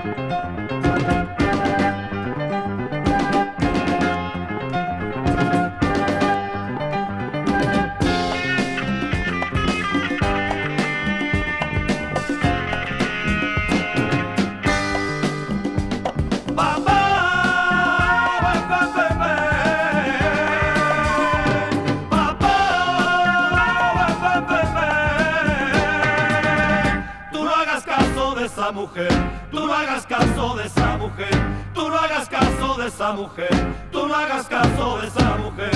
Mujer, tú no hagas caso de esa mujer, tú no hagas caso de esa mujer, tú no hagas caso de esa mujer.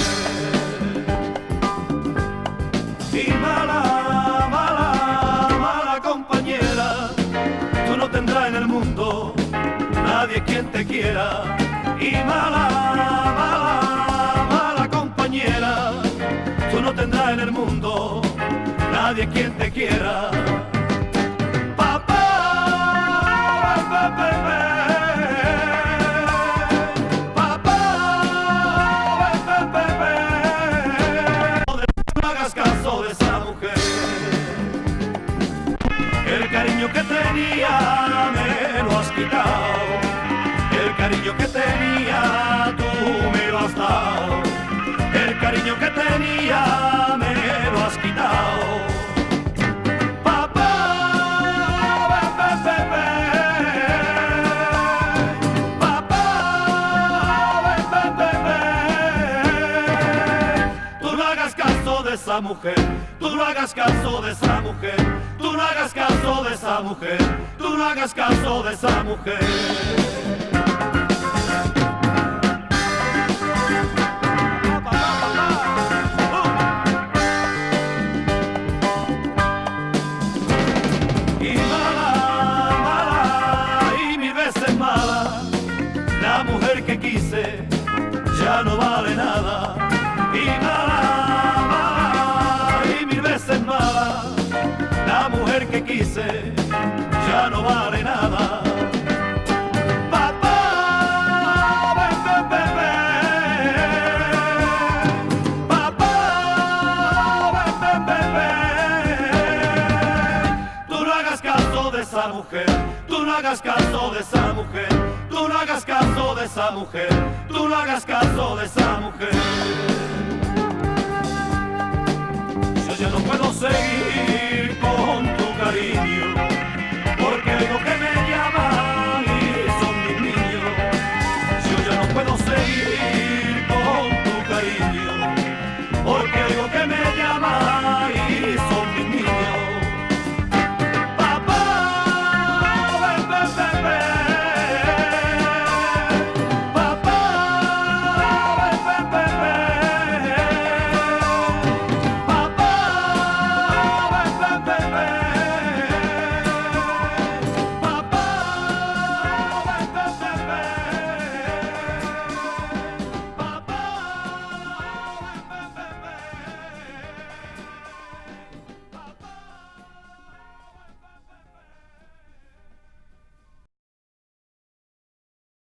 Y mala, mala, mala compañera, tú no tendrás en el mundo nadie quien te quiera. Y mala, mala, mala compañera, tú no tendrás en el mundo nadie quien te quiera. El cariño que tenía me lo has quitado, el cariño que tenía tú me lo has dado, el cariño que tenía me lo has quitado. Esa mujer, tú no hagas caso de esa mujer, tú no hagas caso de esa mujer, tú no hagas caso de esa mujer. Y mala, mala, y mil veces mala, la mujer que quise ya no vale nada. Y mala, la mujer que quise ya no vale nada. Papá, ven, ven, ven, ven. Papá, ven, ven, ven, ven. Tú no hagas caso de esa mujer, tú no hagas caso de esa mujer, tú no hagas caso de esa mujer, tú no hagas caso de esa mujer. Yo no puedo seguir con tu cariño.